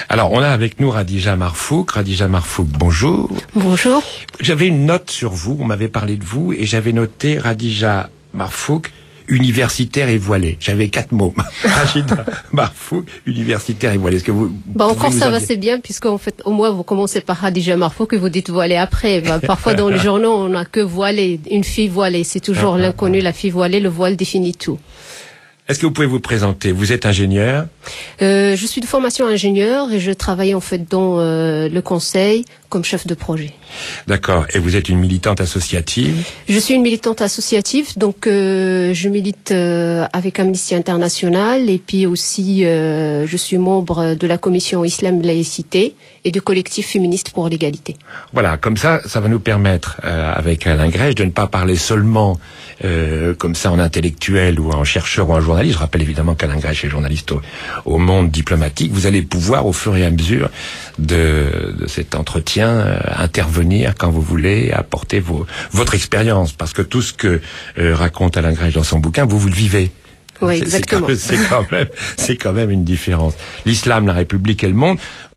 Alors, on a avec nous Khadija Marfouk. Khadija Marfouk, bonjour. Bonjour. J'avais une note sur vous, on m'avait parlé de vous, et j'avais noté Khadija Marfouk, universitaire et voilée. J'avais 4 mots. Khadija Marfouk, universitaire et voilée. Est-ce que vous... Encore ça va, c'est bien, puisqu'en fait, au moins, vous commencez par Khadija Marfouk et vous dites voilée après. Parfois, dans les journaux, on n'a que voilée, une fille voilée. C'est toujours l'inconnu, la fille voilée, le voile définit tout. Est-ce que vous pouvez vous présenter? Vous êtes ingénieur? Je suis de formation ingénieur et je travaille en fait dans le conseil comme chef de projet. D'accord. Et vous êtes une militante associative? Je suis une militante associative, donc je milite avec Amnesty International et puis aussi je suis membre de la commission Islam Laïcité et du collectif féministe pour l'égalité. Voilà, comme ça va nous permettre, avec Alain Grèche, de ne pas parler seulement comme ça en intellectuel ou en chercheur ou en journaliste. Je rappelle évidemment qu'Alain Grèche est journaliste au Monde diplomatique. Vous allez pouvoir, au fur et à mesure de cet entretien, intervenir quand vous voulez, apporter votre expérience, parce que tout ce que raconte Alain Grèche dans son bouquin, vous le vivez. Oui, exactement. C'est quand même une différence. L'islam, la République et le monde.